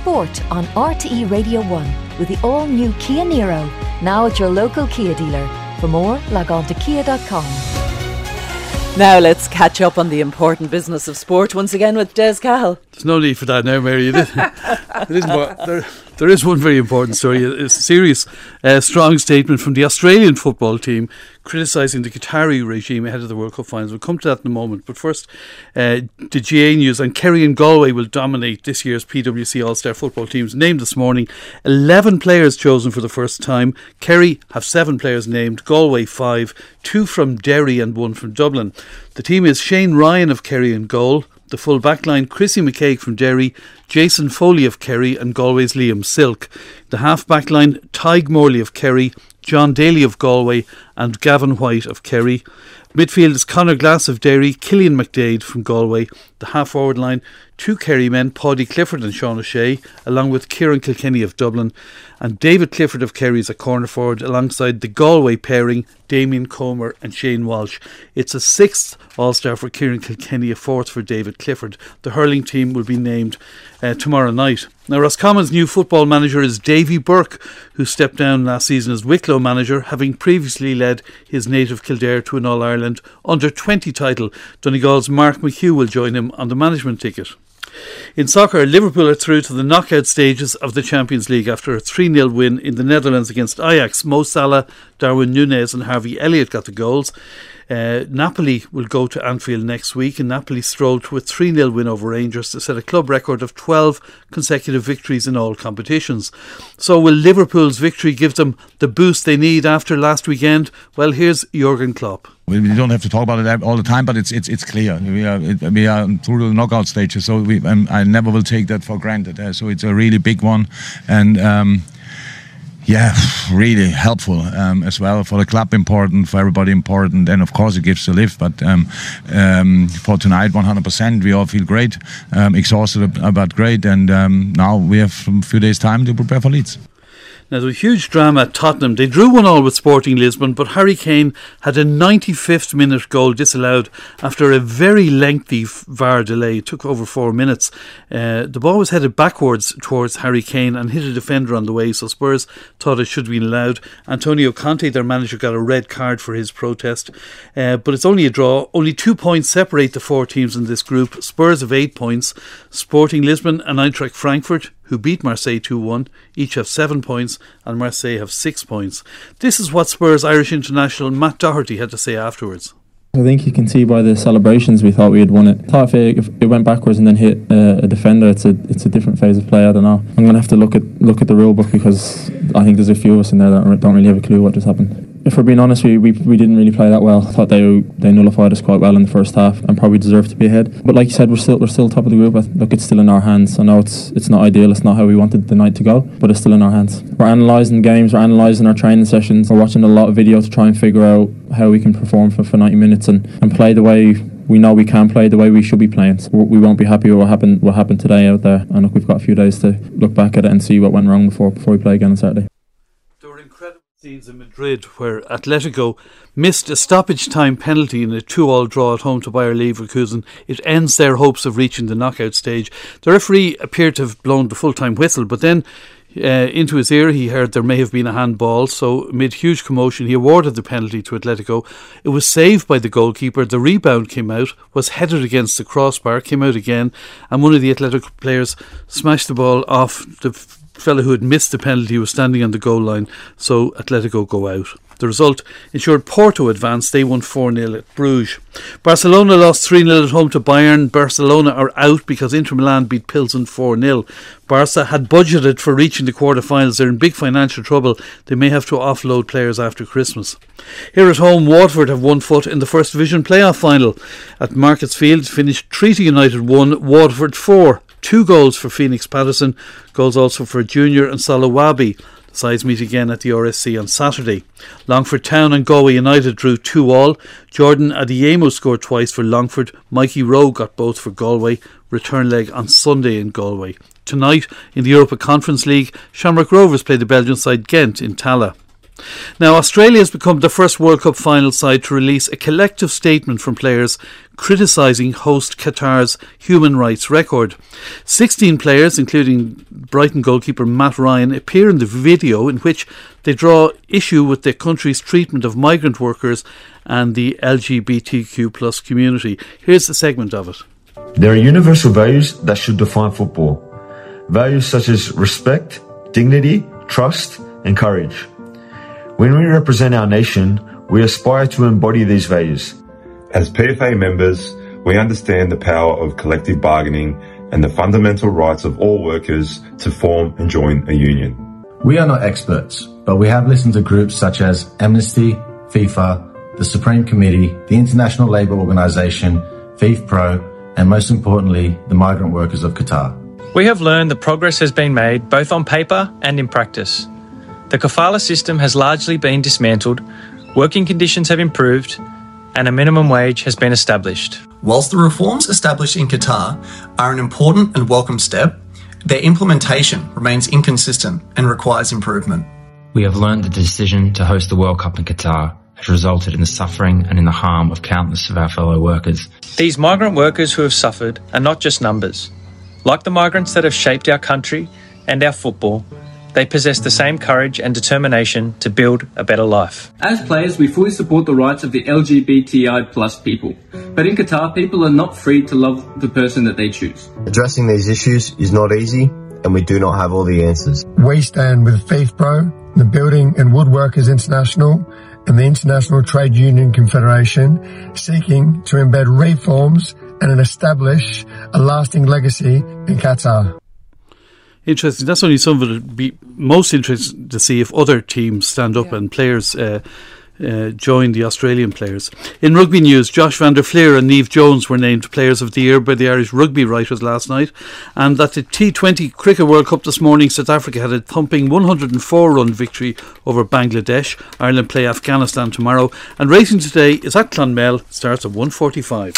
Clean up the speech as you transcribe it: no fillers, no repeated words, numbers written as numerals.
Sport on RTE Radio 1 with the all-new Kia Niro, now at your local Kia dealer. For more, log on to kia.com. Now let's catch up on the important business of sport once again with Des Cahill. There's no need for that now, Mary. There is one very important story. A serious, strong statement from the Australian football team criticising the Qatari regime ahead of the World Cup finals. We'll come to that in a moment. But first, the GA news, and Kerry and Galway will dominate this year's PwC All-Star football teams. Named this morning, 11 players chosen for the first time. Kerry have 7 players named, Galway 5, 2 from Derry and 1 from Dublin. The team is Shane Ryan of Kerry in goal. The full backline, Chrissy McCaig from Derry, Jason Foley of Kerry and Galway's Liam Silk. The half backline, Tig Morley of Kerry, John Daly of Galway and Gavin White of Kerry. Midfield is Conor Glass of Derry, Killian McDade from Galway. The half forward line, 2 Kerry men, Paddy Clifford and Sean O'Shea, along with Kieran Kilkenny of Dublin, and David Clifford of Kerry is a corner forward alongside the Galway pairing, Damien Comer and Shane Walsh. It's a 6th All-Star for Kieran Kilkenny, a 4th for David Clifford. The hurling team will be named tomorrow night. Now, Roscommon's new football manager is Davy Burke, who stepped down last season as Wicklow manager, having previously led his native Kildare to an All-Ireland under-20 title. Donegal's Mark McHugh will join him on the management ticket. In soccer, Liverpool are through to the knockout stages of the Champions League after a 3-0 win in the Netherlands against Ajax. Mo Salah, Darwin Núñez and Harvey Elliott got the goals. Napoli will go to Anfield next week, and Napoli strolled to a 3-0 win over Rangers to set a club record of 12 consecutive victories in all competitions. So will Liverpool's victory give them the boost they need after last weekend? Well, here's Jurgen Klopp. We don't have to talk about it all the time, but it's clear. We are through the knockout stages, so I never will take that for granted. So it's a really big one, and really helpful as well for the club, important for everybody, important, and of course it gives a lift. But for tonight, 100%, we all feel great, exhausted but great, and now we have a few days' time to prepare for Leeds. Now, there was huge drama at Tottenham. They drew 1-1 with Sporting Lisbon, but Harry Kane had a 95th minute goal disallowed after a very lengthy VAR delay. It took over 4 minutes. The ball was headed backwards towards Harry Kane and hit a defender on the way, so Spurs thought it should have been allowed. Antonio Conte, their manager, got a red card for his protest. But it's only a draw. Only 2 points separate the 4 teams in this group. Spurs have 8 points. Sporting Lisbon and Eintracht Frankfurt, who beat Marseille 2-1, each have 7 points, and Marseille have 6 points. This is what Spurs Irish international Matt Doherty had to say afterwards. I think you can see by the celebrations we thought we had won it. I thought if it went backwards and then hit a defender, it's a different phase of play. I don't know. I'm going to have to look at the rule book, because I think there's a few of us in there that don't really have a clue what just happened. If we're being honest, we didn't really play that well. I thought they nullified us quite well in the first half and probably deserved to be ahead. But like you said, we're still top of the group. Look, it's still in our hands. I know it's not ideal. It's not how we wanted the night to go, but it's still in our hands. We're analysing games. We're analysing our training sessions. We're watching a lot of video to try and figure out how we can perform for 90 minutes and play the way we know we can play, the way we should be playing. So we won't be happy with what happened today out there. And look, we've got a few days to look back at it and see what went wrong before we play again on Saturday. Scenes in Madrid where Atletico missed a stoppage time penalty in a 2-2 draw at home to Bayer Leverkusen. It ends their hopes of reaching the knockout stage. The referee appeared to have blown the full-time whistle, but then into his ear he heard there may have been a handball, so amid huge commotion he awarded the penalty to Atletico. It was saved by the goalkeeper. The rebound came out, was headed against the crossbar, came out again, and one of the Atletico players smashed the ball off the fellow who had missed the penalty, was standing on the goal line, so Atletico go out. The result ensured Porto advance. They won 4-0 at Bruges. Barcelona lost 3-0 at home to Bayern. Barcelona are out because Inter Milan beat Pilsen 4-0. Barca had budgeted for reaching the quarter-finals. They're in big financial trouble. They may have to offload players after Christmas. Here at home, Waterford have 1 foot in the First Division playoff final. At Markets Field, finished Treaty United 1, Waterford 4. 2 goals for Phoenix Patterson, goals also for Junior and Salawabi. The sides meet again at the RSC on Saturday. Longford Town and Galway United drew 2-2. Jordan Adeyemo scored twice for Longford. Mikey Rowe got both for Galway. Return leg on Sunday in Galway. Tonight in the Europa Conference League, Shamrock Rovers play the Belgian side Ghent in Tala. Now, Australia has become the first World Cup final side to release a collective statement from players criticising host Qatar's human rights record. 16 players, including Brighton goalkeeper Matt Ryan, appear in the video in which they draw issue with the country's treatment of migrant workers and the LGBTQ plus community. Here's the segment of it. There are universal values that should define football. Values such as respect, dignity, trust and courage. When we represent our nation, we aspire to embody these values. As PFA members, we understand the power of collective bargaining and the fundamental rights of all workers to form and join a union. We are not experts, but we have listened to groups such as Amnesty, FIFA, the Supreme Committee, the International Labour Organization, FIFPro, and most importantly, the migrant workers of Qatar. We have learned that progress has been made both on paper and in practice. The kafala system has largely been dismantled, working conditions have improved, and a minimum wage has been established. Whilst the reforms established in Qatar are an important and welcome step, their implementation remains inconsistent and requires improvement. We have learned that the decision to host the World Cup in Qatar has resulted in the suffering and in the harm of countless of our fellow workers. These migrant workers who have suffered are not just numbers. Like the migrants that have shaped our country and our football, they possess the same courage and determination to build a better life. As players, we fully support the rights of the LGBTI plus people. But in Qatar, people are not free to love the person that they choose. Addressing these issues is not easy, and we do not have all the answers. We stand with FIFPro, the Building and Woodworkers International, and the International Trade Union Confederation, seeking to embed reforms and establish a lasting legacy in Qatar. Interesting. That's only some of it. It'd be most interesting to see if other teams stand up and players join the Australian players. In rugby news, Josh van der Flier and Niamh Jones were named Players of the Year by the Irish Rugby Writers last night. And at the T20 Cricket World Cup this morning, South Africa had a thumping 104-run victory over Bangladesh. Ireland play Afghanistan tomorrow. And racing today is at Clonmel. Starts at 1:45.